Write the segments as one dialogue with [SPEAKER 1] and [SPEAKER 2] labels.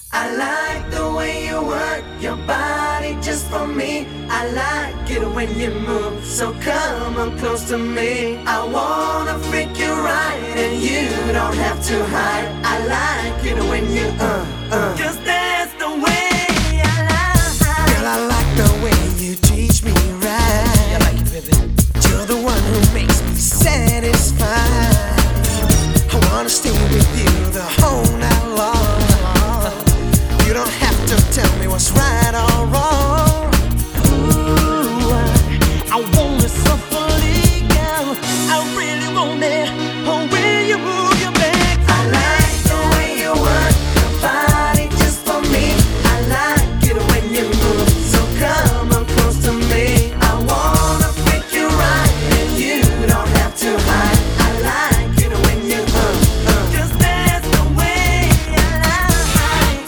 [SPEAKER 1] I like the way you work your body just for me. I like it when you move, so come on close to me. I wanna freak you right, and you don't have to hide. I like it when you cause that's the way I like.
[SPEAKER 2] Girl, I like the way you teach me right.
[SPEAKER 1] I like it, baby.
[SPEAKER 2] You're the one who makes me satisfied. I wanna stay with you the whole night long. You don't have to tell me what's right or wrong. Ooh, I want it so fully, girl. I really want it. Oh, when you move your back.
[SPEAKER 1] I like the way you work your body just for me. I like it when you move, so come on close to me. I wanna freak you right, and you don't have to hide. I like it when you cause that's the way I like.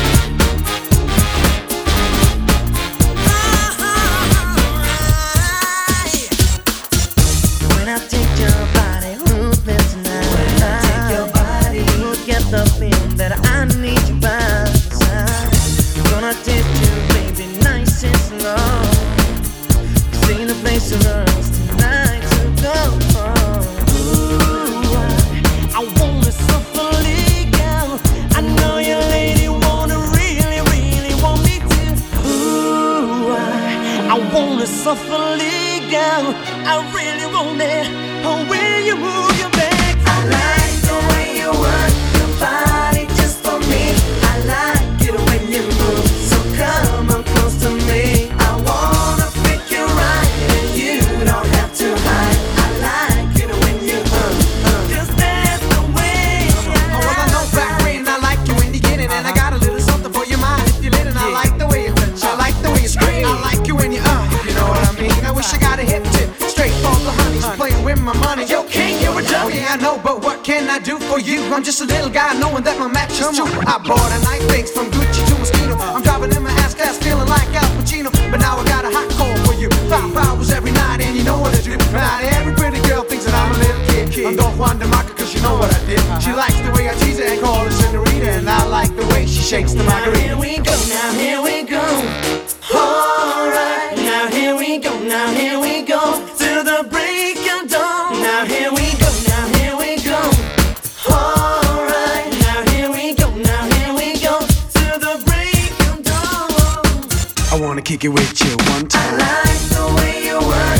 [SPEAKER 2] When I take your body, moving tonight.
[SPEAKER 1] When I take your body,
[SPEAKER 2] you get the feeling that I need you by my side. Gonna take you, baby, nice and slow. This ain't a place for us tonight to go. Ooh, I want it so fully, girl. I know your lady wanna really, really want me to. Ooh, I want it so fully, girl. I really want it. Oh, when you move your back.
[SPEAKER 1] I like the way you work your body just for me. I like it when you move, so come on close to me. I wanna freak you right, and you don't have to hide. I like it when you cause that's the way
[SPEAKER 2] Oh, well, I know back when I like you when you get it, and I got a little something for your mind if you let it. I like the way you touch, I like the way you scream. I like you when you if you know what I mean. I wish I got a hip tip straight for the honeys playing with my money. Yo, king, you're a dummy. Oh yeah, I know, but what can I do for you? I'm just a little guy knowing that my match is true. I bought a night things from Gucci to Moschino. I'm driving in my ass class feeling like Al Pacino, but now I got a hot call for you. 5 hours every night, and you know what I do. Not every pretty girl thinks that I'm a little kid. I'm Don Juan DeMarco, cause you know what I did. She likes the way I tease her and call her Senorita, and I like the way she shakes the
[SPEAKER 1] Now
[SPEAKER 2] margarita.
[SPEAKER 1] here we go, now here we go. Alright, now here we go, now here we go. To the break of dawn. Now here we go, now here we go. Alright, now here we go, now here we go. To the break of dawn.
[SPEAKER 2] I wanna kick it with you one
[SPEAKER 1] I
[SPEAKER 2] time.
[SPEAKER 1] like the way you work